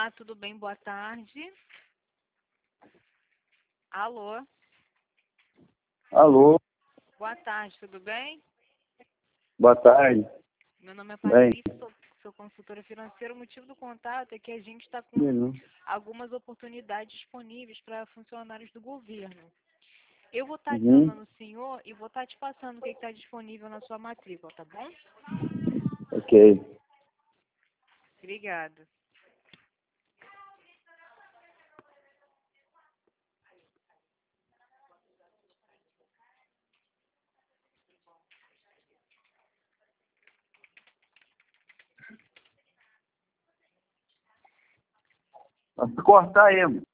Olá, tudo bem? Boa tarde. Alô? Alô, Boa tarde, tudo bem? boa tarde. Meu nome é Bem, Patrícia, sou consultora financeira. O motivo do contato é que a gente está com menino. algumas oportunidades disponíveis para funcionários do governo. Eu vou estar Uhum. adicionando o senhor e vou estar te passando o que está disponível na sua matrícula, tá bom? Ok. Obrigada. Mas se cortar aí,